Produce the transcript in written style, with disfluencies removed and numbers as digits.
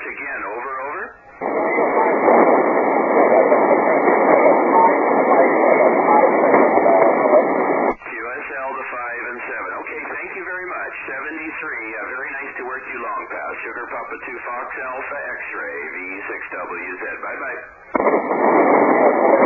again. Over, over. QSL to 5 and 7. Okay, thank you very much. 73. Very nice to work you, Long Pass. Sugar Papa 2 Fox Alpha X-Ray V6WZ. Bye-bye.